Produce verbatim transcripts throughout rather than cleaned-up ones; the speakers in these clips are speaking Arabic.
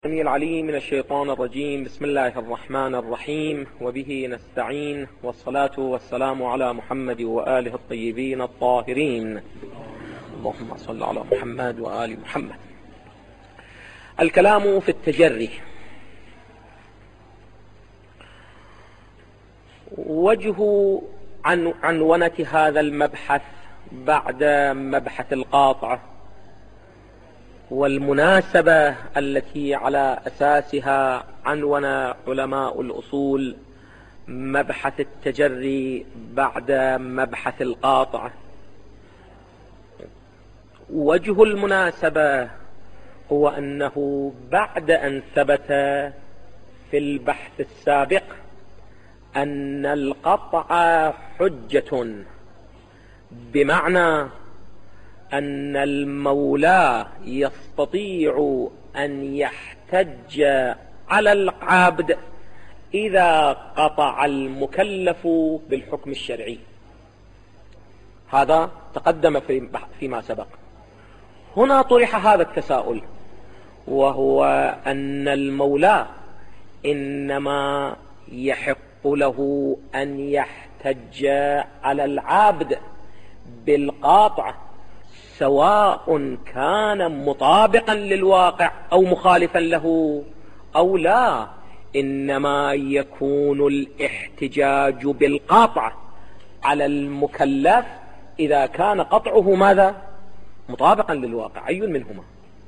السميع العليم من الشيطان الرجيم. بسم الله الرحمن الرحيم، وبه نستعين، والصلاة والسلام على محمد وآله الطيبين الطاهرين. اللهم صل على محمد وآل محمد. الكلام في التجري. وجه عن عنونة هذا المبحث بعد مبحث القاطعة والمناسبة التي على أساسها عنون علماء الأصول مبحث التجري بعد مبحث القاطعة. وجه المناسبة هو أنه بعد أن ثبت في البحث السابق أن القطع حجة، بمعنى أن المولى يستطيع أن يحتج على العبد إذا قطع المكلف بالحكم الشرعي. هذا تقدم فيما سبق. هنا طرح هذا التساؤل، وهو أن المولى إنما يحق له أن يحتج على العبد بالقاطع سواء كان مطابقا للواقع أو مخالفا له أو لا، إنما يكون الاحتجاج بالقاطع على المكلف إذا كان قطعه ماذا؟ مطابقا للواقع. أي منهما؟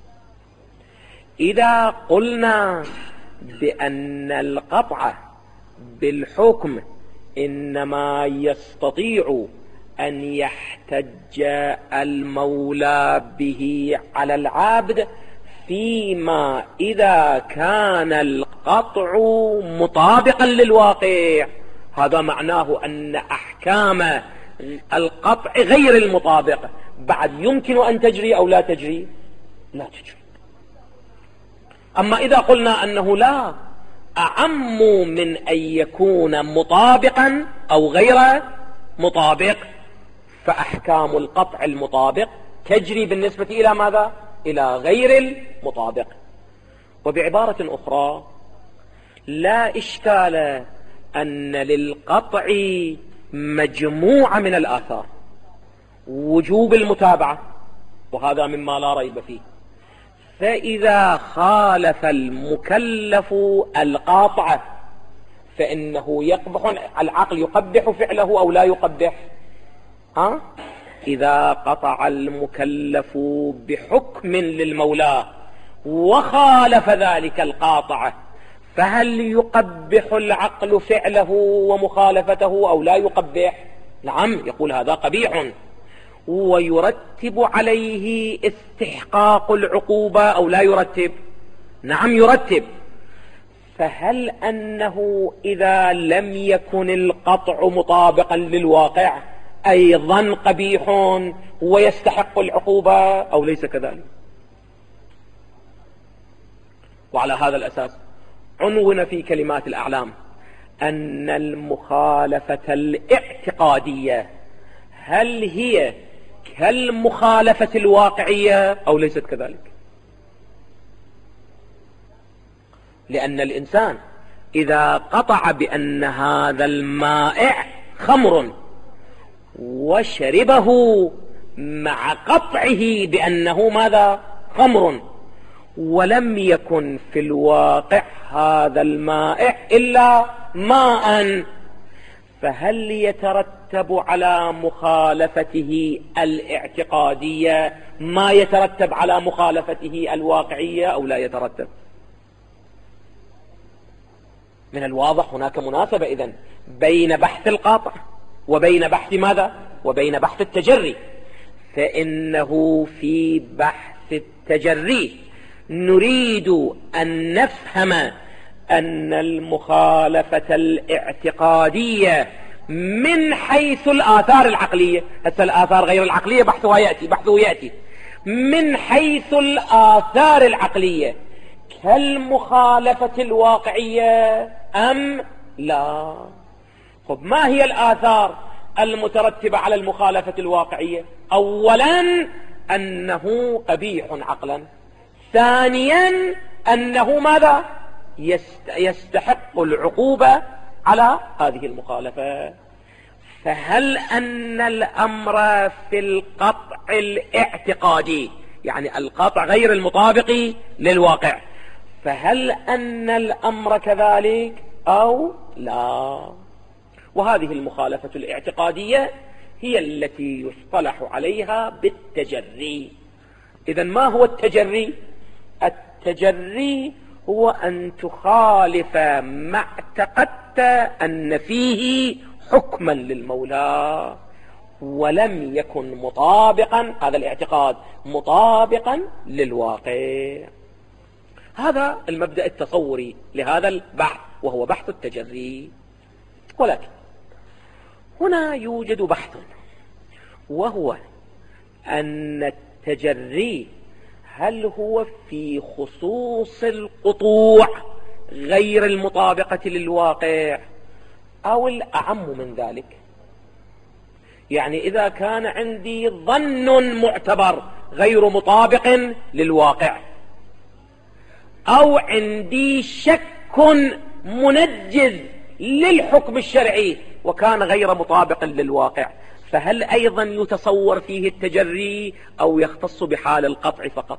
إذا قلنا بأن القطع بالحكم إنما يستطيع أن يحتج المولى به على العبد فيما إذا كان القطع مطابقا للواقع، هذا معناه أن أحكام القطع غير المطابق بعد يمكن أن تجري أو لا تجري؟ لا تجري. أما إذا قلنا أنه لا، أعم من أن يكون مطابقا أو غير مطابق، فأحكام القطع المطابق تجري بالنسبة إلى ماذا؟ إلى غير المطابق. وبعبارة أخرى، لا إشكال أن للقطع مجموعة من الآثار، وجوب المتابعة، وهذا مما لا ريب فيه. فإذا خالف المكلف القاطعة فإنه يقبح، العقل يقبح فعله أو لا يقبح؟ ها؟ إذا قطع المكلف بحكم للمولى وخالف ذلك القاطعة، فهل يقبح العقل فعله ومخالفته أو لا يقبح؟ نعم، يقول هذا قبيح، ويرتب عليه استحقاق العقوبة أو لا يرتب؟ نعم يرتب. فهل أنه إذا لم يكن القطع مطابقا للواقع أيضا قبيح ويستحق العقوبة أو ليس كذلك؟ وعلى هذا الأساس عنون في كلمات الأعلام أن المخالفة الاعتقادية هل هي كالمخالفة الواقعية أو ليست كذلك؟ لأن الإنسان إذا قطع بأن هذا المائع خمر وشربه مع قطعه بأنه ماذا؟ خمر، ولم يكن في الواقع هذا المائع إلا ماء، فهل يترتب على مخالفته الاعتقادية ما يترتب على مخالفته الواقعية أو لا يترتب؟ من الواضح هناك مناسبة إذن بين بحث القاطع وبين بحث ماذا؟ وبين بحث التجري. فإنه في بحث التجري نريد أن نفهم أن المخالفة الاعتقادية من حيث الآثار العقلية، حتى الآثار غير العقلية بحثها يأتي بحثه يأتي من حيث الآثار العقلية كالمخالفة الواقعية أم لا؟ طب ما هي الآثار المترتبة على المخالفة الواقعية؟ أولا أنه قبيح عقلا، ثانيا أنه ماذا يستحق العقوبة على هذه المخالفة. فهل أن الأمر في القطع الاعتقادي، يعني القطع غير المطابق للواقع، فهل أن الأمر كذلك أو لا؟ وهذه المخالفة الاعتقادية هي التي يصطلح عليها بالتجري. إذن ما هو التجري؟ التجري هو أن تخالف ما اعتقدت أن فيه حكما للمولى ولم يكن مطابقا، هذا الاعتقاد مطابقا للواقع. هذا المبدأ التصوري لهذا البحث، وهو بحث التجري. ولكن هنا يوجد بحث، وهو أن التجري هل هو في خصوص القطوع غير المطابقة للواقع أو الأعم من ذلك. يعني إذا كان عندي ظن معتبر غير مطابق للواقع، أو عندي شك منجز للحكم الشرعي وكان غير مطابق للواقع، فهل أيضا يتصور فيه التجري أو يختص بحال القطع فقط؟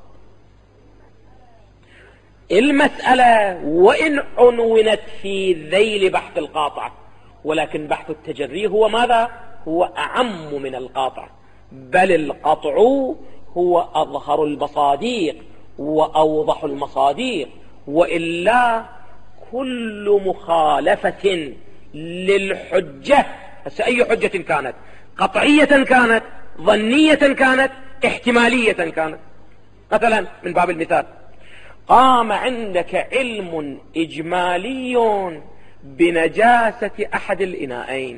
المسألة وإن عنونت في ذيل بحث القاطع، ولكن بحث التجري هو ماذا؟ هو أعم من القاطع، بل القطع هو أظهر المصاديق وأوضح المصاديق. وإلا كل مخالفة للحجة، أي حجة كانت، قطعية كانت، ظنية كانت، احتمالية كانت. مثلا من باب المثال، قام عندك علم إجمالي بنجاسة أحد الإناءين،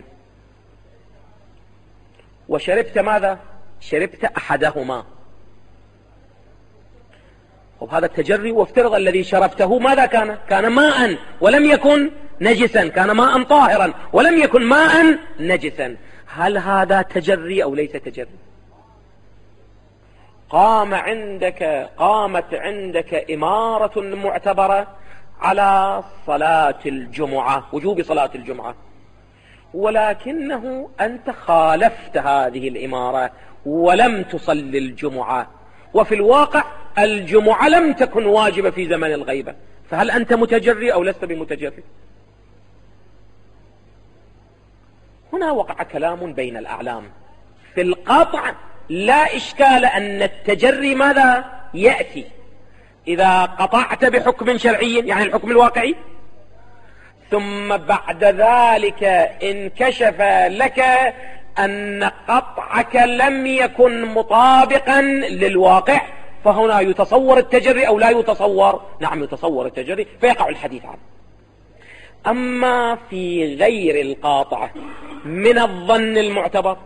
وشربت ماذا؟ شربت أحدهما. وهذا التجري، وافترض الذي شربته ماذا كان؟ كان ماء ولم يكن نجسا، كان ماء طاهرا ولم يكن ماء نجسا. هل هذا تجري أو ليس تجري؟ قام عندك قامت عندك إمارة معتبرة على صلاة الجمعة، وجوب صلاة الجمعة، ولكنه أنت خالفت هذه الإمارة ولم تصلي الجمعة، وفي الواقع الجمعة لم تكن واجبة في زمن الغيبة، فهل أنت متجري أو لست بمتجري؟ هنا وقع كلام بين الأعلام. في القطع لا إشكال أن التجري ماذا يأتي؟ إذا قطعت بحكم شرعي، يعني الحكم الواقعي، ثم بعد ذلك انكشف لك أن قطعك لم يكن مطابقا للواقع، فهنا يتصور التجري أو لا يتصور؟ نعم يتصور التجري، فيقع الحديث عنه. أما في غير القاطعة من الظن المعتبر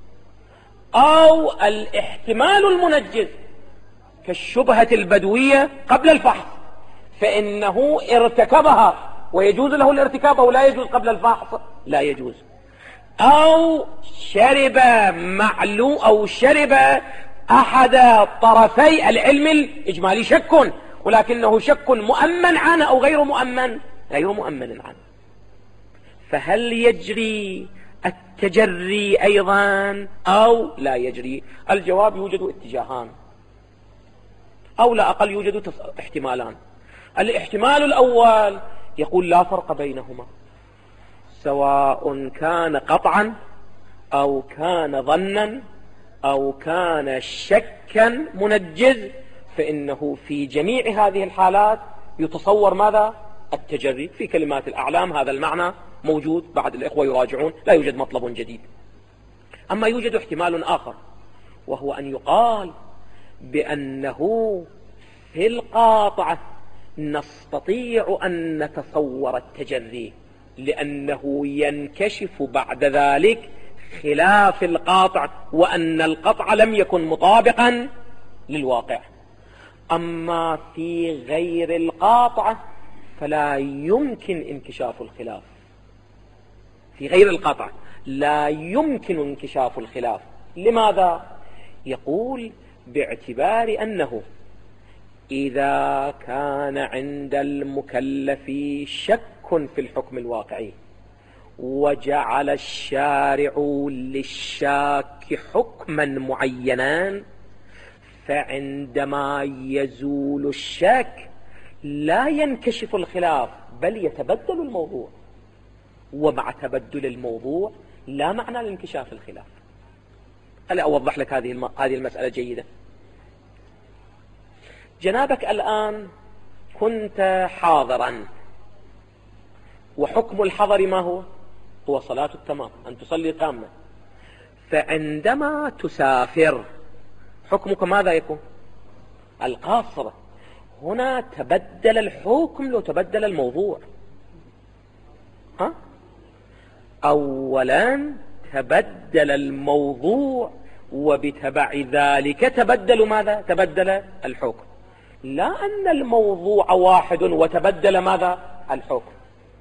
أو الاحتمال المنجز كالشبهة البدوية قبل الفحص، فإنه ارتكبها ويجوز له الارتكاب أو لا يجوز قبل الفحص؟ لا يجوز. أو شرب معلو أو شرب أحد طرفي العلم الإجمالي، شك، ولكنه شك مؤمن عنه أو غير مؤمن؟ غير مؤمن عنه. فهل يجري التجري أيضا أو لا يجري؟ الجواب يوجد اتجاهان، أو لا أقل يوجد احتمالان. الاحتمال الأول يقول لا فرق بينهما، سواء كان قطعا أو كان ظنا أو كان شكا منجز، فإنه في جميع هذه الحالات يتصور ماذا؟ التجري. في كلمات الأعلام هذا المعنى موجود، بعد الإخوة يراجعون، لا يوجد مطلب جديد. أما يوجد احتمال آخر، وهو أن يقال بأنه في القاطعة نستطيع أن نتصور التجري، لأنه ينكشف بعد ذلك خلاف القاطع، وأن القطع لم يكن مطابقا للواقع. أما في غير القاطعة فلا يمكن انكشاف الخلاف. في غير القطع لا يمكن انكشاف الخلاف. لماذا؟ يقول باعتبار أنه إذا كان عند المكلف شك في الحكم الواقعي وجعل الشارع للشاك حكما معينا، فعندما يزول الشك لا ينكشف الخلاف بل يتبدل الموضوع، ومع تبدل الموضوع لا معنى لانكشاف الخلاف. ألا أوضح لك هذه هذه المسألة جيدة. جنابك الآن كنت حاضرا، وحكم الحضر ما هو؟ هو صلاة التمام، أن تصلي تامة. فعندما تسافر حكمك ماذا يكون؟ القاصر. هنا تبدل الحكم لو تبدل الموضوع. ها؟ أولا تبدل الموضوع، وبتبع ذلك تبدل ماذا؟ تبدل الحكم. لا أن الموضوع واحد وتبدل ماذا؟ الحكم.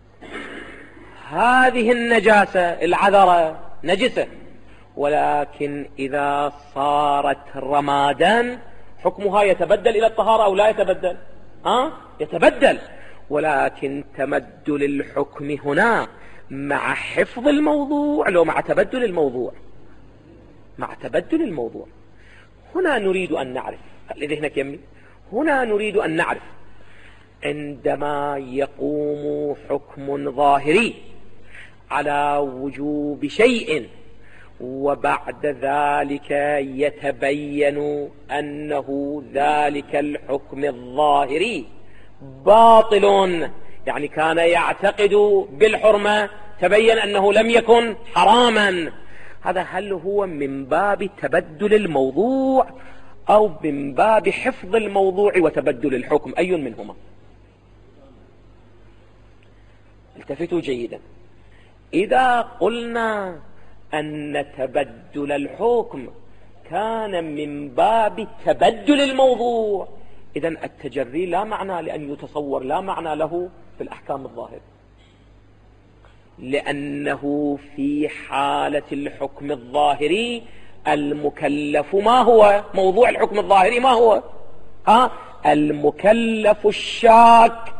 هذه النجاسة العذرة نجسة، ولكن إذا صارت رمادا حكمها يتبدل إلى الطهارة أو لا يتبدل؟ ها؟ يتبدل. ولكن تبدل الحكم هنا مع حفظ الموضوع لو مع تبدل الموضوع؟ مع تبدل الموضوع. هنا نريد أن نعرف، خلي ذهنك يمي، هنا نريد أن نعرف عندما يقوم حكم ظاهري على وجوب شيء وبعد ذلك يتبين أنه ذلك الحكم الظاهري باطل، يعني كان يعتقد بالحرمة تبين أنه لم يكن حراما، هذا هل هو من باب تبدل الموضوع أو من باب حفظ الموضوع وتبدل الحكم؟ أي منهما؟ التفتوا جيدا. إذا قلنا أن تبدل الحكم كان من باب تبدل الموضوع، إذن التجري لا معنى لأن يتصور، لا معنى له في الأحكام الظاهرة، لأنه في حالة الحكم الظاهري المكلف ما هو؟ موضوع الحكم الظاهري ما هو؟ ها؟ المكلف الشاك.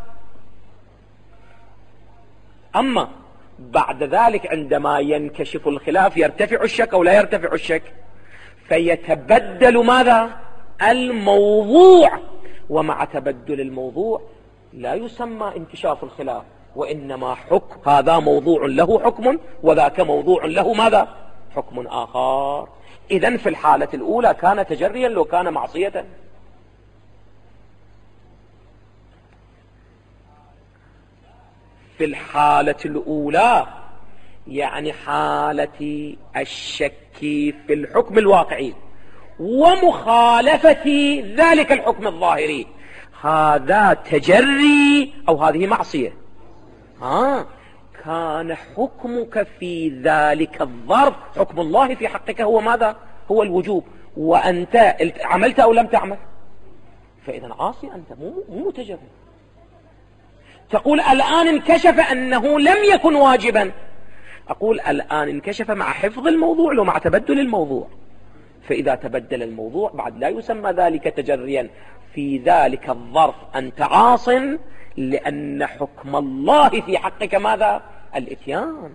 أما بعد ذلك عندما ينكشف الخلاف يرتفع الشك أو لا يرتفع الشك؟ فيتبدل ماذا؟ الموضوع، ومع تبدل الموضوع لا يسمى انكشاف الخلاف، وإنما حكم، هذا موضوع له حكم وذاك موضوع له ماذا؟ حكم آخر. إذن في الحالة الأولى كان تجريا لو كان معصية. في الحالة الأولى يعني حالة الشك في الحكم الواقعي ومخالفة ذلك الحكم الظاهري، هذا تجري أو هذه معصية. ها، كان حكمك في ذلك الظرف حكم الله في حقك هو ماذا؟ هو الوجوب، وأنت عملت أو لم تعمل، فإذا عاصي أنت، مو متجري. تقول الآن انكشف أنه لم يكن واجبا، أقول الآن انكشف مع حفظ الموضوع ومع تبدل الموضوع، فإذا تبدل الموضوع بعد لا يسمى ذلك تجريا، في ذلك الظرف أنت عاص، لأن حكم الله في حقك ماذا؟ الإتيان.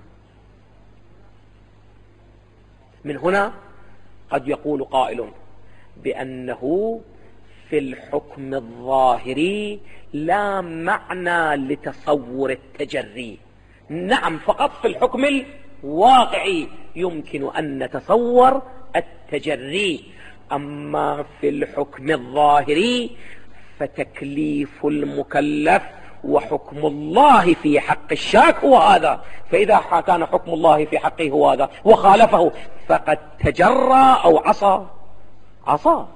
من هنا قد يقول قائل بأنه في الحكم الظاهري لا معنى لتصور التجري. نعم، فقط في الحكم الواقعي يمكن أن نتصور التجري، أما في الحكم الظاهري فتكليف المكلف وحكم الله في حق الشاك هو هذا، فإذا كان حكم الله في حقه هو هذا وخالفه فقد تجرى أو عصى. عصى.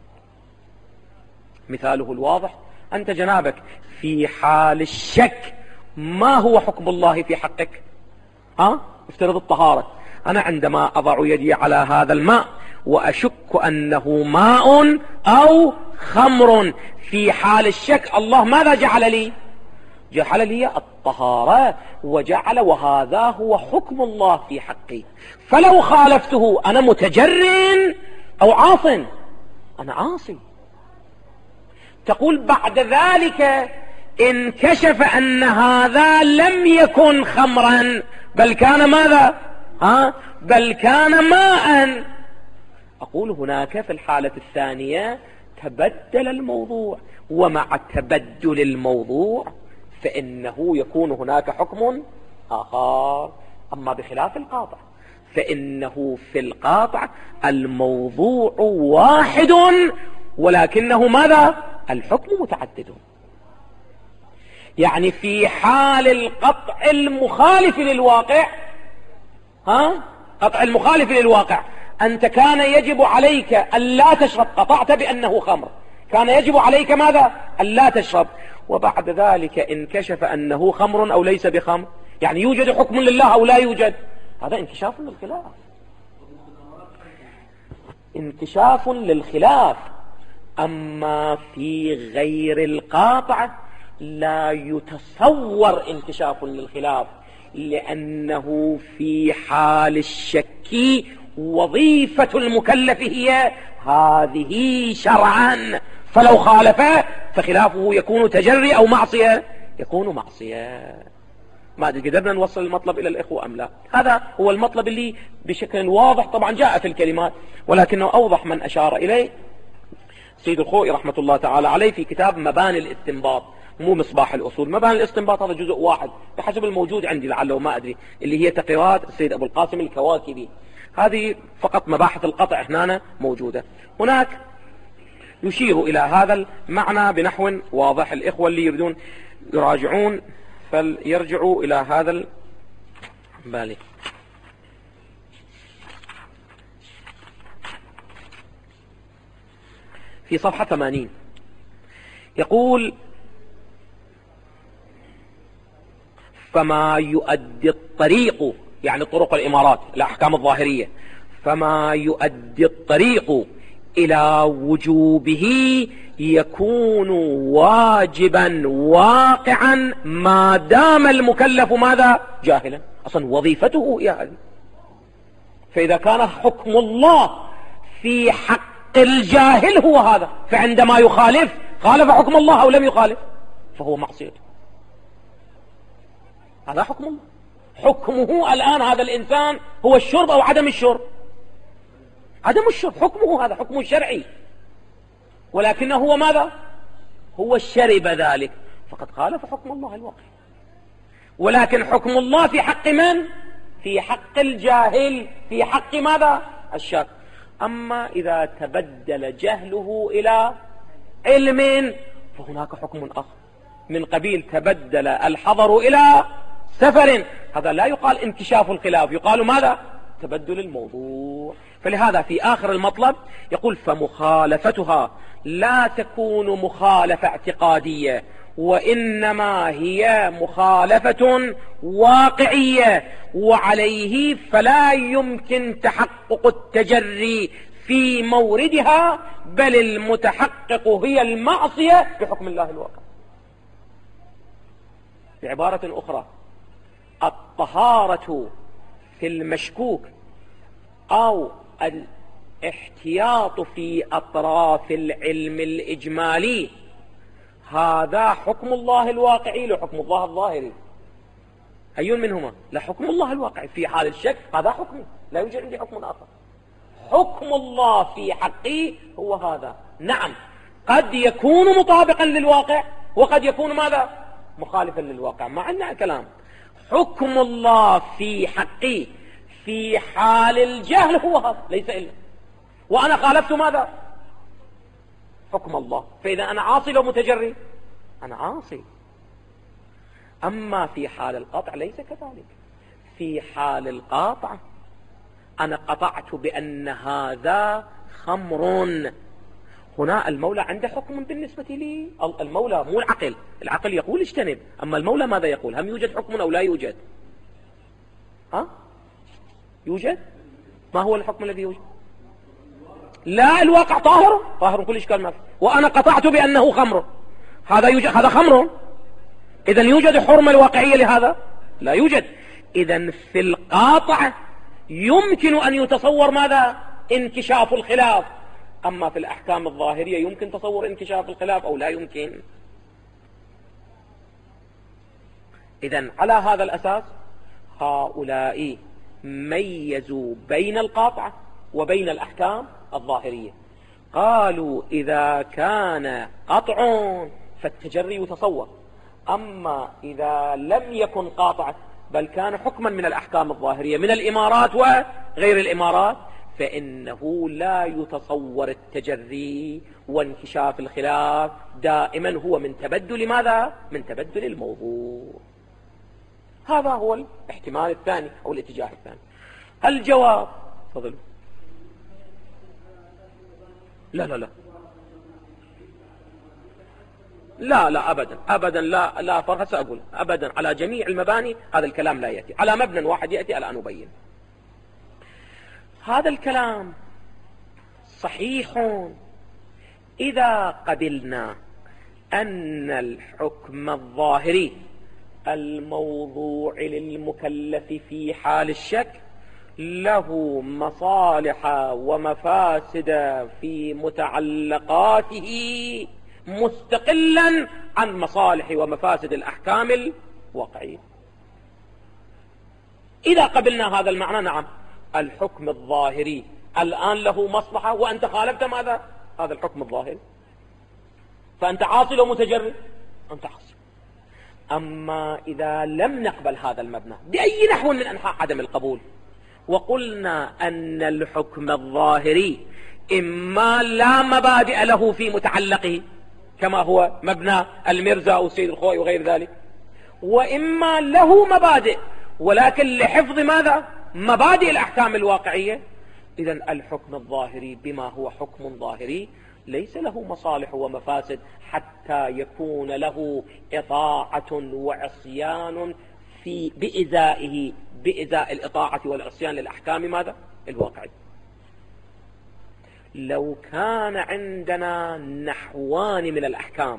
مثاله الواضح، أنت جنابك في حال الشك ما هو حكم الله في حقك؟ ها؟ افترض الطهارة، أنا عندما أضع يدي على هذا الماء وأشك أنه ماء أو خمر، في حال الشك الله ماذا جعل لي؟ جعل لي الطهارة، وجعل وهذا هو حكم الله في حقي، فلو خالفته أنا متجر أو عاص؟ أنا عاصي. تقول بعد ذلك انكشف أن هذا لم يكن خمرا بل كان ماذا؟ ها؟ بل كان ماء. أقول هناك في الحالة الثانية تبدل الموضوع، ومع تبدل الموضوع فإنه يكون هناك حكم آخر. أما بخلاف القاطع فإنه في القاطع الموضوع واحد ولكنه ماذا؟ الحكم متعدد. يعني في حال القطع المخالف للواقع، ها؟ قطع المخالف للواقع، أنت كان يجب عليك أن لا تشرب، قطعت بأنه خمر، كان يجب عليك ماذا؟ أن لا تشرب، وبعد ذلك انكشف أنه خمر أو ليس بخمر، يعني يوجد حكم لله أو لا يوجد. هذا انكشاف للخلاف، انكشاف للخلاف. أما في غير القاطع لا يتصور انكشاف للخلاف، لأنه في حال الشك وظيفة المكلف هي هذه شرعا، فلو خالف فخلافه يكون تجري أو معصية، يكون معصية. ما أدري قدرنا نوصل المطلب إلى الإخوة أم لا. هذا هو المطلب اللي بشكل واضح طبعا جاء في الكلمات، ولكنه أوضح من أشار إليه سيد الخوئي رحمة الله تعالى عليه في كتاب مباني الاستنباط، مو مصباح الأصول. مباني الاستنباط هذا جزء واحد بحسب الموجود عندي لعله ما أدري، اللي هي تقريرات السيد أبو القاسم الكواكبي. هذه فقط مباحث القطع هنا موجودة. هناك يشير إلى هذا المعنى بنحو واضح. الإخوة اللي يريدون يراجعون فليرجعوا إلى هذا البالي. في صفحة ثمانين يقول: فما يؤدي الطريق، يعني طرق الإمارات الأحكام الظاهرية، فما يؤدي الطريق إلى وجوبه يكون واجبا واقعا ما دام المكلف ماذا؟ جاهلا. أصلا وظيفته هي هذه. فإذا كان حكم الله في حق الجاهل هو هذا، فعندما يخالف خالف حكم الله أو لم يخالف فهو معصيته. هذا حكم الله. حكمه الآن هذا الإنسان هو الشرب أو عدم الشرب. عدم الشرب حكمه هذا حكم شرعي، ولكنه هو ماذا؟ هو الشرب ذلك، فقد خالف حكم الله الواقع. ولكن حكم الله في حق من؟ في حق الجاهل، في حق ماذا؟ الشك. أما إذا تبدل جهله إلى علم فهناك حكم آخر من قبيل تبدل الحضر إلى سفر. هذا لا يقال انكشاف الخلاف، يقال ماذا؟ تبدل الموضوع. فلهذا في آخر المطلب يقول: فمخالفتها لا تكون مخالفة اعتقادية، وإنما هي مخالفة واقعية، وعليه فلا يمكن تحقق التجري في موردها، بل المتحقق هي المعصية بحكم الله الواقع. بعبارة أخرى، الطهارة في المشكوك أو الاحتياط في أطراف العلم الإجمالي هذا حكم الله الواقعي لحكم الله الظاهري. أي منهما؟ لا، حكم الله الواقعي في حال الشك هذا حكمي، لا يوجد عندي حكم آخر. حكم الله في حقي هو هذا. نعم، قد يكون مطابقا للواقع وقد يكون ماذا؟ مخالفا للواقع. ما عندنا كلام. حكم الله في حقي في حال الجهل هو هذا، ليس إلا. وأنا خالفت ماذا؟ حكم الله. فإذا أنا عاصي لو متجري؟ أنا عاصي. أما في حال القطع ليس كذلك. في حال القطع أنا قطعت بأن هذا خمر، هنا المولى عنده حكم بالنسبة لي. المولى مو العقل، العقل يقول اجتنب، أما المولى ماذا يقول؟ هم يوجد حكم أو لا يوجد؟ ها؟ يوجد؟ ما هو الحكم الذي يوجد؟ لا، الواقع طاهر، طاهر كل إشكال ما فيه. وأنا قطعت بأنه خمر، هذا يوجد، هذا خمر. إذا يوجد حرمة الواقعية لهذا؟ لا يوجد. إذا في القاطع يمكن أن يتصور ماذا؟ انكشاف الخلاف. أما في الأحكام الظاهرية يمكن تصور انكشاف الخلاف أو لا يمكن. إذن على هذا الأساس هؤلاء ميزوا بين القاطعة وبين الأحكام الظاهرية. قالوا إذا كان قطع فالتجري يتصور، أما إذا لم يكن قاطعة بل كان حكما من الأحكام الظاهرية من الإمارات وغير الإمارات فإنه لا يتصور التجري وانكشاف الخلاف، دائما هو من تبدل ماذا؟ من تبدل الموضوع. هذا هو الاحتمال الثاني أو الاتجاه الثاني. الجواب تفضلوا. لا لا لا لا لا أبدا أبدا لا لا فرق. سأقول أبدا على جميع المباني هذا الكلام لا يأتي، على مبنى واحد يأتي. الآن أبين. هذا الكلام صحيح إذا قبلنا أن الحكم الظاهري الموضوع للمكلف في حال الشك له مصالح ومفاسد في متعلقاته مستقلا عن مصالح ومفاسد الأحكام الواقعية. إذا قبلنا هذا المعنى نعم الحكم الظاهري الآن له مصلحة وأنت خالفت ماذا؟ هذا الحكم الظاهري، فأنت عاصل ومتجرد، أنت عاصل. أما إذا لم نقبل هذا المبنى بأي نحو من أنحاء عدم القبول وقلنا أن الحكم الظاهري إما لا مبادئ له في متعلقه كما هو مبنى المرزا أو السيد الخوئي وغير ذلك، وإما له مبادئ ولكن لحفظ ماذا؟ مبادئ الأحكام الواقعية، إذن الحكم الظاهري بما هو حكم ظاهري ليس له مصالح ومفاسد حتى يكون له إطاعة وعصيان في بإزائه بإزاء الإطاعة والعصيان للأحكام ماذا؟ الواقعية. لو كان عندنا نحوان من الأحكام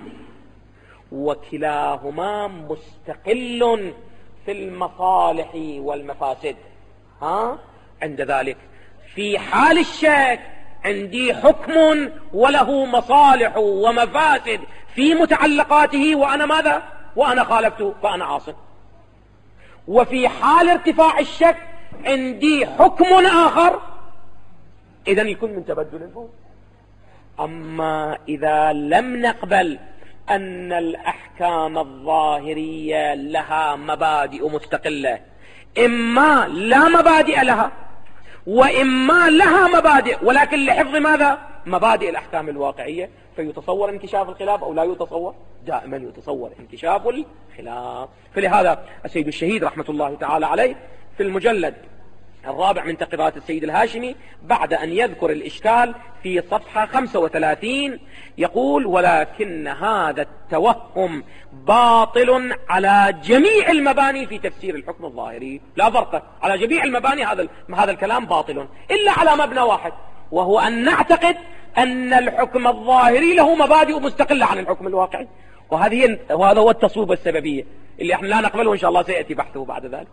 وكلاهما مستقل في المصالح والمفاسد، ها؟ عند ذلك في حال الشك عندي حكم وله مصالح ومفاسد في متعلقاته وأنا ماذا؟ وأنا خالفته فأنا عاصم. وفي حال ارتفاع الشك عندي حكم آخر، إذن يكون من تبدل الفوق. أما إذا لم نقبل أن الأحكام الظاهرية لها مبادئ مستقلة، إما لا مبادئ لها وإما لها مبادئ ولكن لحفظ ماذا؟ مبادئ الأحكام الواقعية، فيتصور انكشاف الخلاف أو لا يتصور؟ دائما يتصور انكشاف الخلاف. فلهذا السيد الشهيد رحمة الله تعالى عليه في المجلد الرابع من تقريرات السيد الهاشمي بعد أن يذكر الإشكال في صفحة خمسة وثلاثين يقول: ولكن هذا التوهم باطل على جميع المباني في تفسير الحكم الظاهري. لا فرق، على جميع المباني هذا هذا الكلام باطل إلا على مبنى واحد، وهو أن نعتقد أن الحكم الظاهري له مبادئ مستقلة عن الحكم الواقعي، وهذه وهذا هو التصويب السببية اللي احنا لا نقبله إن شاء الله سيأتي بحثه بعد ذلك.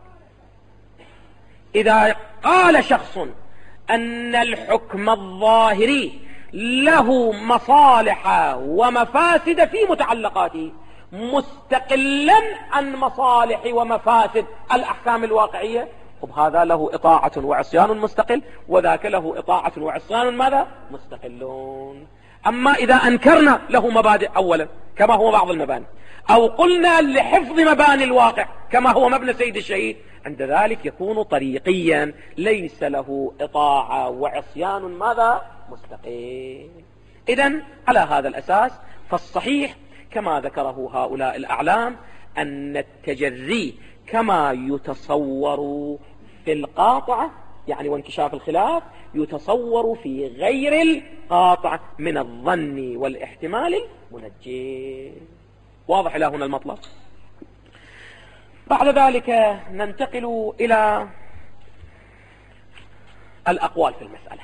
إذا قال شخص أن الحكم الظاهري له مصالح ومفاسد في متعلقاته مستقلا عن مصالح ومفاسد الأحكام الواقعية، وهذا له إطاعة وعصيان مستقل، وذاك له إطاعة وعصيان ماذا؟ مستقلون. أما إذا أنكرنا له مبادئ أولا كما هو بعض المباني، أو قلنا لحفظ مباني الواقع كما هو مبنى سيد الشهيد، عند ذلك يكون طريقيا ليس له إطاعة وعصيان ماذا؟ مستقل. إذن على هذا الأساس فالصحيح كما ذكره هؤلاء الأعلام أن التجري كما يتصور في القاطعة يعني وانكشاف الخلاف يتصور في غير القاطعة من الظن والاحتمال المنجي. واضح إلى هنا المطلب؟ بعد ذلك ننتقل إلى الأقوال في المسألة.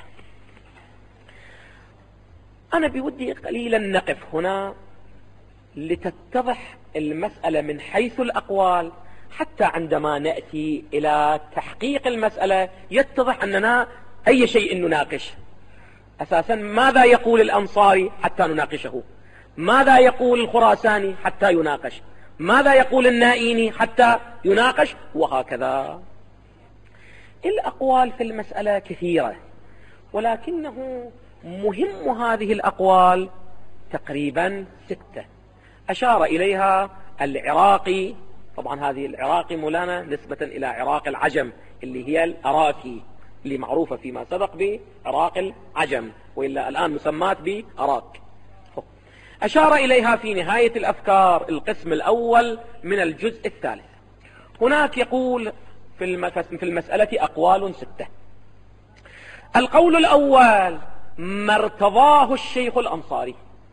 أنا بودي قليلا نقف هنا لتتضح المسألة من حيث الأقوال، حتى عندما نأتي إلى تحقيق المسألة يتضح أننا أي شيء نناقش. أساسا ماذا يقول الأنصاري حتى نناقشه؟ ماذا يقول الخراساني حتى يناقش؟ ماذا يقول النائيني حتى يناقش؟ وهكذا. الأقوال في المسألة كثيرة، ولكنه مهم هذه الأقوال تقريبا ستة أشار إليها العراقي. طبعا هذه العراقي مولانا نسبة إلى عراق العجم اللي هي الأراكي، اللي معروفة فيما سبق بعراق العجم، وإلا الآن مسمات بأراك. أشار إليها في نهاية الأفكار القسم الأول من الجزء الثالث. هناك يقول في المسألة أقوال ستة. القول الأول ما ارتضاه الشيخ الأنصاري.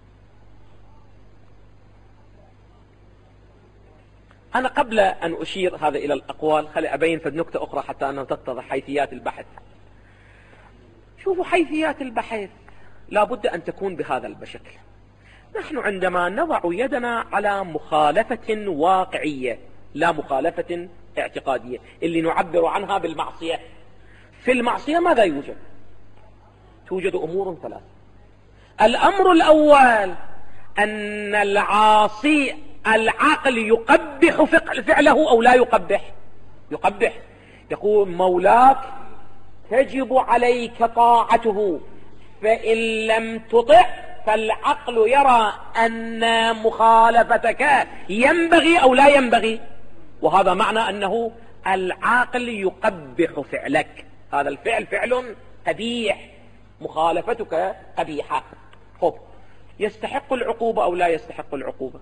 أنا قبل أن أشير هذا إلى الأقوال خلي أبين في نكتة أخرى حتى أنه تتضح حيثيات البحث. شوفوا حيثيات البحث لابد أن تكون بهذا الشكل. نحن عندما نضع يدنا على مخالفة واقعية لا مخالفة اعتقادية اللي نعبر عنها بالمعصية، في المعصية ماذا يوجد؟ توجد أمور ثلاث. الأمر الأول أن العاصي العقل يقبح فعله أو لا يقبح؟ يقبح. يقول مولاك تجب عليك طاعته، فإن لم تطع فالعقل يرى أن مخالفتك ينبغي أو لا ينبغي، وهذا معنى أنه العاقل يقبح فعلك، هذا الفعل فعل قبيح، مخالفتك قبيحة. خب يستحق العقوبة أو لا يستحق العقوبة؟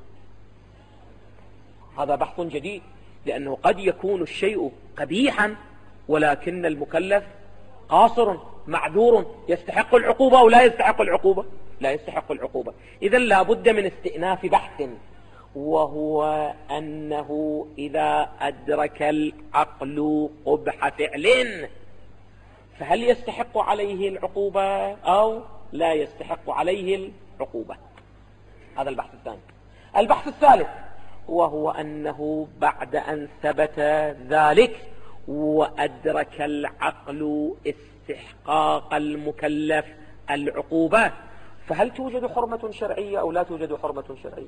هذا بحث جديد، لأنه قد يكون الشيء قبيحا ولكن المكلف قاصر معذور، يستحق العقوبة أو لا يستحق العقوبة؟ لا يستحق العقوبة. إذن لا بد من استئناف بحث، وهو أنه إذا أدرك العقل قبح فعل فهل يستحق عليه العقوبة أو لا يستحق عليه العقوبة؟ هذا البحث الثاني. البحث الثالث وهو أنه بعد أن ثبت ذلك وأدرك العقل استحقاق المكلف العقوبة، فهل توجد حرمة شرعية أو لا توجد حرمة شرعية؟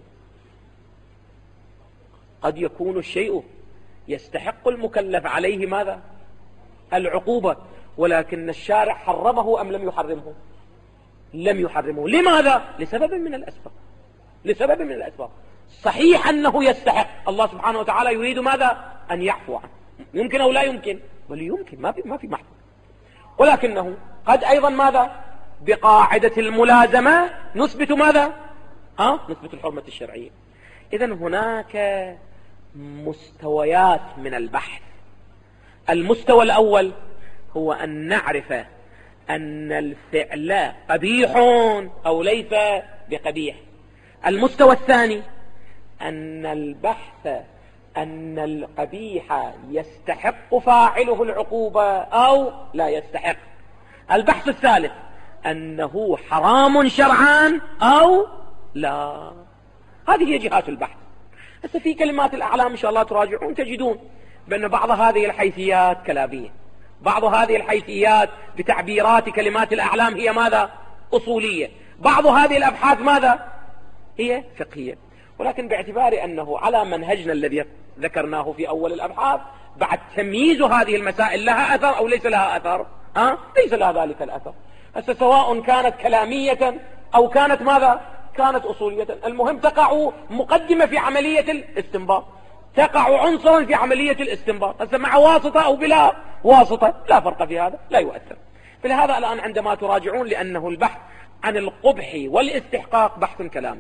قد يكون الشيء يستحق المكلف عليه ماذا؟ العقوبة، ولكن الشارع حرمه أم لم يحرمه؟ لم يحرمه. لماذا؟ لسبب من الأسباب، لسبب من الأسباب. صحيح أنه يستحق، الله سبحانه وتعالى يريد ماذا؟ أن يعفو عنه، يمكن أو لا يمكن؟ بل يمكن، ما في ما في محظور، ولكنه قد أيضا ماذا؟ بقاعدة الملازمة نثبت ماذا؟ أه؟ نثبت الحرمة الشرعية. إذن هناك مستويات من البحث. المستوى الأول هو أن نعرف أن الفعل قبيح أو ليس بقبيح. المستوى الثاني أن البحث أن القبيح يستحق فاعله العقوبة أو لا يستحق. البحث الثالث أنه حرام شرعا أو لا. هذه هي جهات البحث. هسه في كلمات الأعلام إن شاء الله تراجعون تجدون بأن بعض هذه الحيثيات كلامية، بعض هذه الحيثيات بتعبيرات كلمات الأعلام هي ماذا؟ أصولية، بعض هذه الأبحاث ماذا؟ هي فقهية. ولكن باعتبار أنه على منهجنا الذي ذكرناه في أول الأبحاث بعد تمييز هذه المسائل لها أثر أو ليس لها أثر؟ أه؟ ليس لها ذلك الأثر. هسه سواء كانت كلامية أو كانت ماذا؟ كانت أصولية، المهم تقع مقدمة في عملية الاستنباط، تقع عنصرا في عملية الاستنباط. هسه مع واسطة أو بلا واسطة لا فرق في هذا، لا يؤثر. فلهذا الآن عندما تراجعون لأنه البحث عن القبح والاستحقاق بحث كلامي.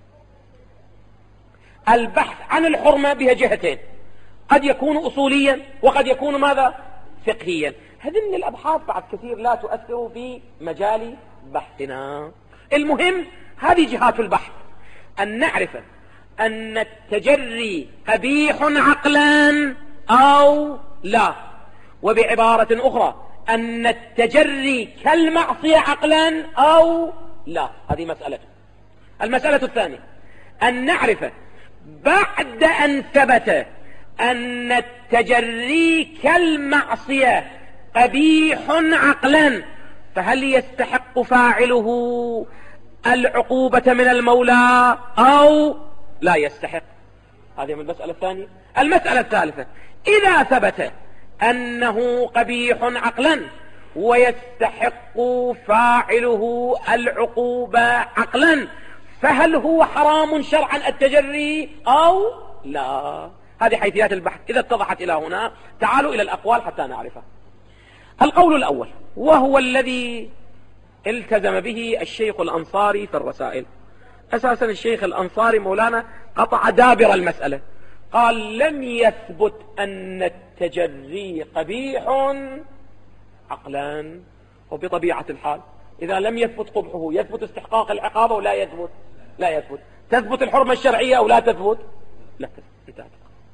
البحث عن الحرمة بها جهتين، قد يكون أصوليا وقد يكون ماذا؟ فقهيا. هذه الأبحاث بعد كثير لا تؤثر في مجال بحثنا. المهم هذه جهات البحث، أن نعرف أن التجري قبيح عقلا أو لا، وبعبارة أخرى أن التجري كالمعصية عقلا أو لا. هذه مسألة. المسألة الثانية أن نعرف بعد أن ثبت أن التجري كالمعصية قبيح عقلا فهل يستحق فاعله العقوبة من المولى أو لا يستحق؟ هذه من المسألة الثانية. المسألة الثالثة: إذا ثبت أنه قبيح عقلا ويستحق فاعله العقوبة عقلا، فهل هو حرام شرعا التجري أو لا؟ هذه حيثيات البحث. إذا اتضحت إلى هنا تعالوا إلى الأقوال حتى نعرفها. القول الأول وهو الذي التزم به الشيخ الأنصاري في الرسائل. أساسا الشيخ الأنصاري مولانا قطع دابر المسألة، قال لم يثبت أن التجري قبيح عقلا. وبطبيعة الحال إذا لم يثبت قبحه يثبت استحقاق العقاب أو لا يثبت؟ لا يثبت. تثبت الحرمة الشرعية أو لا تثبت؟ لا تثبت. انتهت.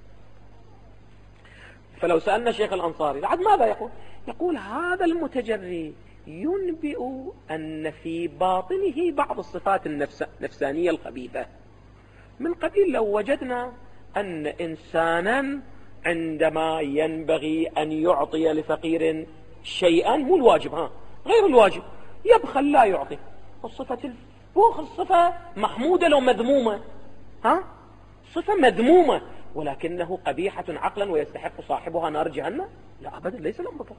فلو سألنا الشيخ الأنصاري بعد ماذا يقول؟ يقول هذا المتجري ينبئ أن في باطنه بعض الصفات النفسانية الخبيثة، من قبيل لو وجدنا أن إنسانا عندما ينبغي أن يعطي لفقير شيئا، مو الواجب، ها غير الواجب، يبخل لا يعطي. الصفة البخل صفة محمودة لو مذمومة، ها صفة مذمومة، ولكنه قبيحة عقلا ويستحق صاحبها نار جهنم؟ لا أبدا، ليس الأمر كذلك،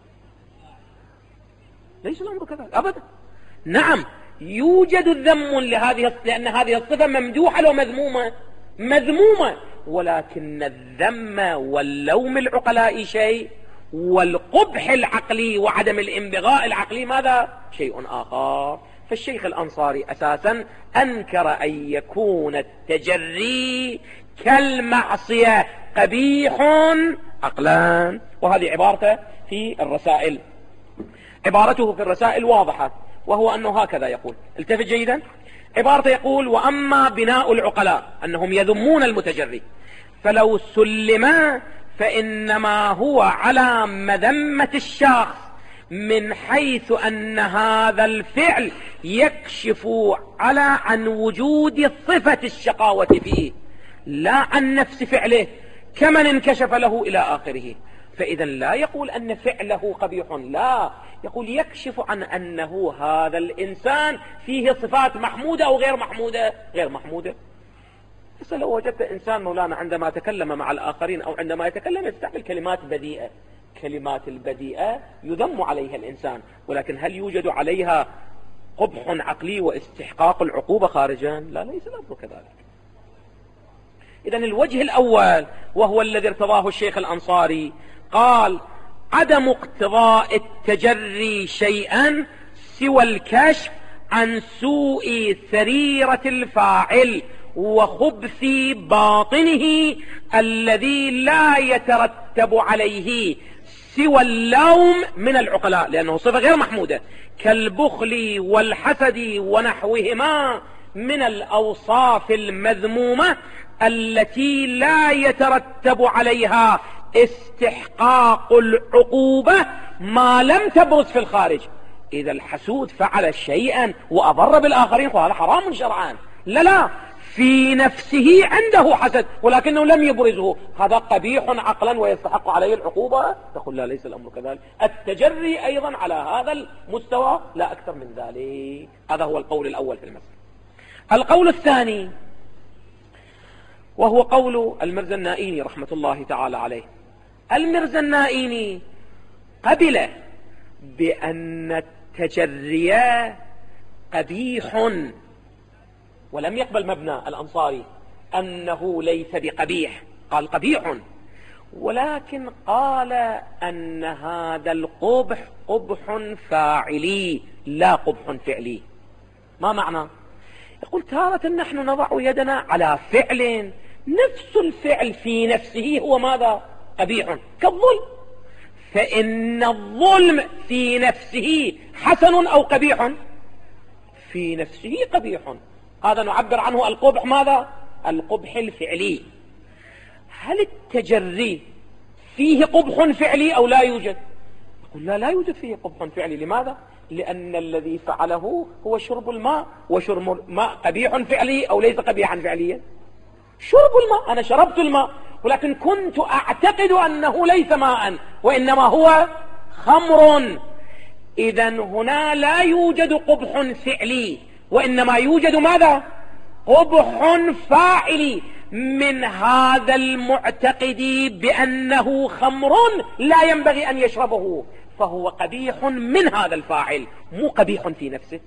ليس الأمر كذلك أبدا. نعم يوجد ذم لهذه، لأن هذه الصفة ممدوحة لو مذمومة، مذمومة، ولكن الذم واللوم العقلاء شيء، والقبح العقلي وعدم الانبغاء العقلي ماذا؟ شيء آخر. فالشيخ الأنصاري أساسا أنكر أن يكون التجري كالمعصية قبيح عقلا، وهذه عبارته في الرسائل. عبارته في الرسائل واضحة، وهو أنه هكذا يقول، التفت جيدا، عبارته يقول: وأما بناء العقلاء أنهم يذمون المتجري فلو سلم فإنما هو على مذمة الشخص، من حيث أن هذا الفعل يكشف على عن وجود صفة الشقاوة فيه لا عن نفس فعله كمن انكشف له إلى آخره. فإذا لا يقول أن فعله قبيح، لا، يقول يكشف عن أنه هذا الإنسان فيه صفات محمودة أو غير محمودة، غير محمودة. بس لو وجدت إنسان مولانا عندما تكلم مع الآخرين أو عندما يتكلم يستعمل كلمات بديئة، كلمات البديئة يذم عليها الإنسان، ولكن هل يوجد عليها قبح عقلي واستحقاق العقوبة خارجا؟ لا، ليس الأمر كذلك. إذن الوجه الأول وهو الذي ارتضاه الشيخ الأنصاري، قال: عدم اقتضاء التجري شيئا سوى الكشف عن سوء سريرة الفاعل وخبث باطنه الذي لا يترتب عليه سوى اللوم من العقلاء، لأنه صفة غير محمودة كالبخل والحسد ونحوهما من الأوصاف المذمومة التي لا يترتب عليها استحقاق العقوبة ما لم تبرز في الخارج. إذا الحسود فعل شيئا وأضر بالآخرين فهذا حرام شرعا، لا لا، في نفسه عنده حسد ولكنه لم يبرزه، هذا قبيح عقلا ويستحق عليه العقوبة. تقول لا، ليس الأمر كذلك. التجري أيضا على هذا المستوى لا أكثر من ذلك. هذا هو القول الأول في المسألة. القول الثاني وهو قول المرزا النائيني رحمة الله تعالى عليه. المرزا النائيني قبل بأن التجري قبيح، ولم يقبل مبنى الأنصاري أنه ليس بقبيح، قال قبيح، ولكن قال أن هذا القبح قبح فاعلي لا قبح فعلي. ما معنى؟ يقول تارة نحن نضع يدنا على فعل نفس الفعل في نفسه هو ماذا؟ قبيح، كالظلم، فإن الظلم في نفسه حسن أو قبيح؟ في نفسه قبيح، هذا نعبر عنه القبح ماذا؟ القبح الفعلي. هل التجري فيه قبح فعلي أو لا يوجد؟ يقول لا، لا يوجد فيه قبح فعلي. لماذا؟ لأن الذي فعله هو شرب الماء، وشرب الماء قبيح فعلي أو ليس قبيحا فعليا؟ شرب الماء، أنا شربت الماء ولكن كنت أعتقد أنه ليس ماء وإنما هو خمر. إذن هنا لا يوجد قبح فعلي، وإنما يوجد ماذا؟ قبح فاعلي من هذا المعتقد بأنه خمر لا ينبغي أن يشربه، فهو قبيح من هذا الفاعل، مو قبيح في نفسه.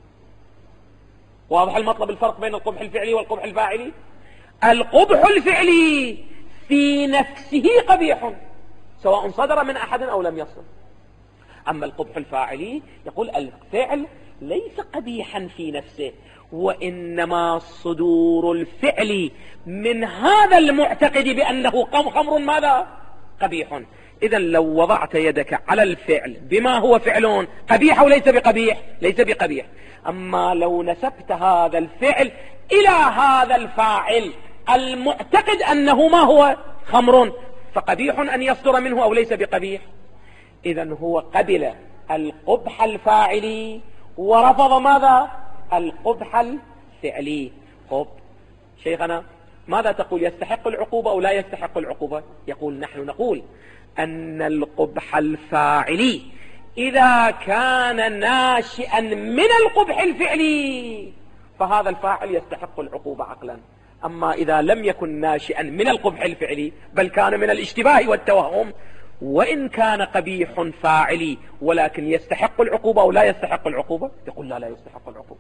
واضح المطلب الفرق بين القبح الفعلي والقبح الفاعلي؟ القبح الفعلي في نفسه قبيح سواء صدر من أحد أو لم يصدر. أما القبح الفاعلي يقول الفعل ليس قبيحا في نفسه، وإنما صدور الفعل من هذا المعتقد بأنه خمر ماذا؟ قبيح. إذا لو وضعت يدك على الفعل بما هو فعل قبيح أو ليس بقبيح؟ ليس بقبيح. أما لو نسبت هذا الفعل إلى هذا الفاعل المعتقد أنه ما هو؟ خمر، فقبيح أن يصدر منه أو ليس بقبيح؟ إذن هو قبل القبح الفاعلي ورفض ماذا؟ القبح الفعلي. خب شيخنا ماذا تقول؟ يستحق العقوبة أو لا يستحق العقوبة؟ يقول نحن نقول أن القبح الفاعلي إذا كان ناشئا من القبح الفعلي فهذا الفاعل يستحق العقوبة عقلا. أما إذا لم يكن ناشئا من القبح الفعلي بل كان من الاشتباه والتوهم، وإن كان قبيح فاعلي ولكن يستحق العقوبة أو لا يستحق العقوبة؟ يقول لا لا يستحق العقوبة.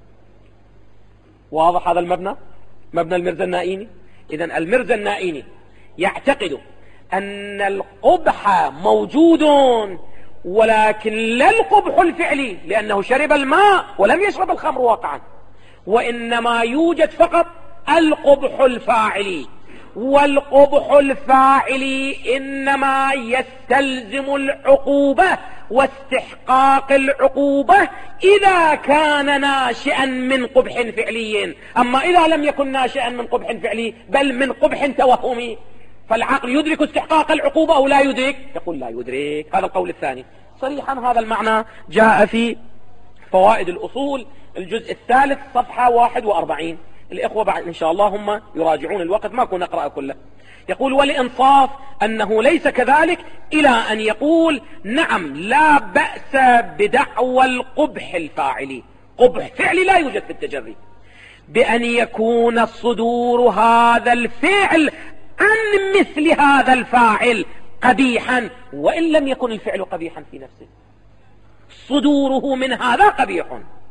واضح هذا المبنى؟ مبنى المرزا النائيني. إذن المرزا النائيني يعتقد أن القبح موجود ولكن لا القبح الفعلي، لأنه شرب الماء ولم يشرب الخمر واقعا، وإنما يوجد فقط القبح الفاعلي. والقبح الفاعلي إنما يستلزم العقوبة واستحقاق العقوبة إذا كان ناشئا من قبح فعلي. أما إذا لم يكن ناشئا من قبح فعلي بل من قبح توهمي فالعقل يدرك استحقاق العقوبة أو لا يدرك؟ يقول لا يدرك. هذا القول الثاني. صريحا هذا المعنى جاء في فوائد الأصول الجزء الثالث صفحة واحد وأربعين. الإخوة بعد إن شاء الله هم يراجعون الوقت، ما كنا نقرأ كله. يقول والإنصاف أنه ليس كذلك، إلى أن يقول نعم لا بأس بدعوى القبح الفاعلي. قبح فعلي لا يوجد في التجري، بأن يكون صدور هذا الفعل عن مثل هذا الفاعل قبيحا وإن لم يكن الفعل قبيحا في نفسه، صدوره من هذا قبيح.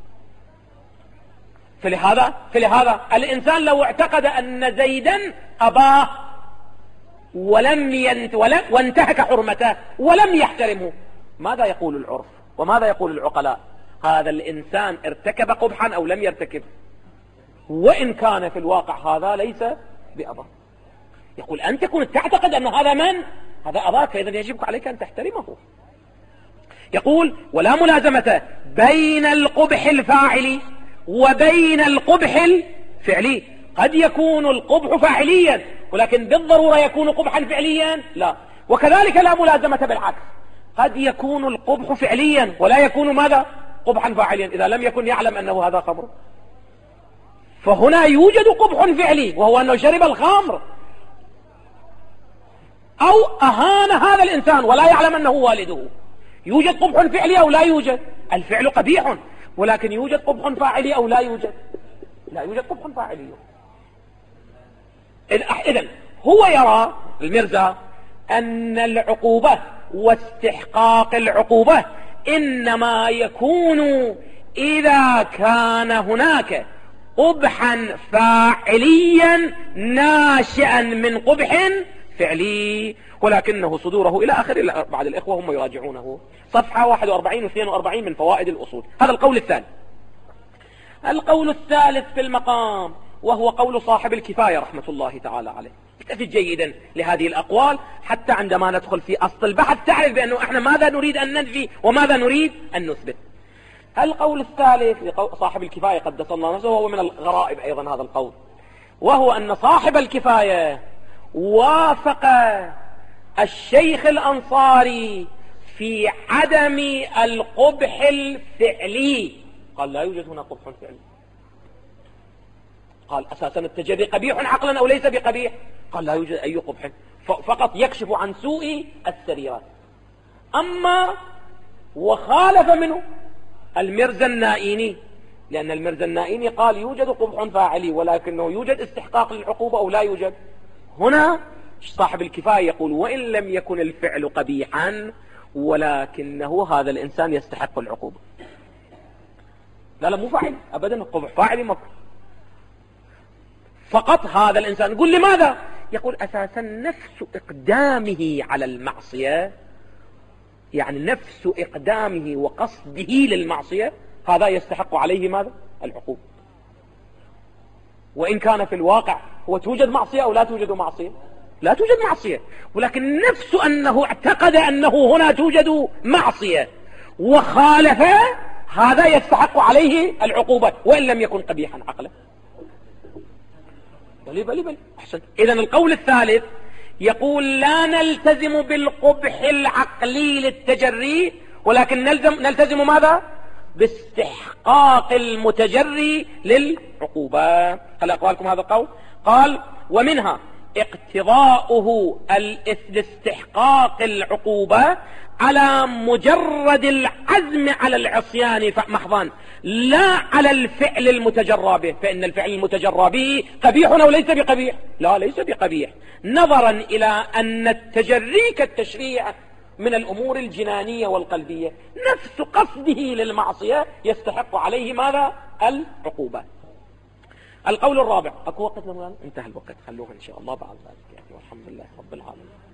فلهذا, فلهذا الإنسان لو اعتقد أن زيدا أباه ولم ينت ولم وانتهك حرمته ولم يحترمه، ماذا يقول العرف وماذا يقول العقلاء؟ هذا الإنسان ارتكب قبحا أو لم يرتكب، وإن كان في الواقع هذا ليس بأباه. يقول أنت كنت تعتقد أن هذا من؟ هذا أباك، فإذا يجب عليك أن تحترمه. يقول ولا ملازمة بين القبح الفاعلي وبين القبح الفعلي. قد يكون القبح فاعليا ولكن بالضرورة يكون قبحا فعليا؟ لا. وكذلك لا ملازمة بالعكس، قد يكون القبح فعليا ولا يكون ماذا؟ قبحا فاعليا إذا لم يكن يعلم أنه هذا خمر. فهنا يوجد قبح فعلي وهو أنه شرب الخمر أو أهان هذا الإنسان ولا يعلم أنه والده. يوجد قبح فعلي أو لا يوجد؟ الفعل قبيح ولكن يوجد قبح فاعلي أو لا يوجد؟ لا يوجد قبح فاعلي. إذن هو يرى المرزا أن العقوبة واستحقاق العقوبة إنما يكون إذا كان هناك قبحا فاعليا ناشئا من قبح فعلي، ولكنه صدوره إلى آخر. بعد الإخوة هم يراجعونه صفحة واحد وأربعين واثنين وأربعين من فوائد الأصول. هذا القول الثاني. القول الثالث في المقام وهو قول صاحب الكفاية رحمة الله تعالى عليه. اكتفي جيدا لهذه الأقوال حتى عندما ندخل في أصل البحث تعرف بأنه احنا ماذا نريد أن ننفي وماذا نريد أن نثبت. القول الثالث لصاحب الكفاية قدس الله نفسه وهو من الغرائب أيضا هذا القول، وهو أن صاحب الكفاية وافق الشيخ الأنصاري في عدم القبح الفعلي. قال لا يوجد هنا قبح فعلي. قال أساسا التجري قبيح عقلا أو ليس بقبيح؟ قال لا يوجد أي قبح، فقط يكشف عن سوء السريرة. أما وخالف منه المرزا النائيني، لأن المرزا النائيني قال يوجد قبح فاعلي ولكنه يوجد استحقاق للعقوبة أو لا يوجد. هنا صاحب الكفاية يقول وإن لم يكن الفعل قبيحا ولكنه هذا الإنسان يستحق العقوبة. لا لا مو فاعل أبدا، القبح فاعلي مكروه فقط هذا الإنسان. يقول لماذا؟ يقول أساسا نفس إقدامه على المعصية، يعني نفس إقدامه وقصده للمعصية هذا يستحق عليه ماذا؟ العقوبة. وإن كان في الواقع هو توجد معصية أو لا توجد معصية؟ لا توجد معصية، ولكن نفس أنه اعتقد أنه هنا توجد معصية وخالف، هذا يستحق عليه العقوبة وإن لم يكن قبيحا عقلا. بلي بلي بلي أحسن. إذن القول الثالث يقول لا نلتزم بالقبح العقلي للتجري، ولكن نلزم نلتزم ماذا؟ باستحقاق المتجري للعقوبة. هل أقوالكم هذا القول؟ قال ومنها اقتضاؤه الاستحقاق العقوبة على مجرد العزم على العصيان محضا لا على الفعل المتجرى به، فإن الفعل المتجرى به قبيح أو ليس بقبيح؟ لا ليس بقبيح، نظرا إلى أن التجري كالتشريع من الأمور الجنانية والقلبية، نفس قصده للمعصية يستحق عليه ماذا؟ العقوبة. القول الرابع، أكو وقت مولانا؟ انتهى الوقت، خلوها إن شاء الله بعد ذلك يعني، والحمد لله رب العالمين.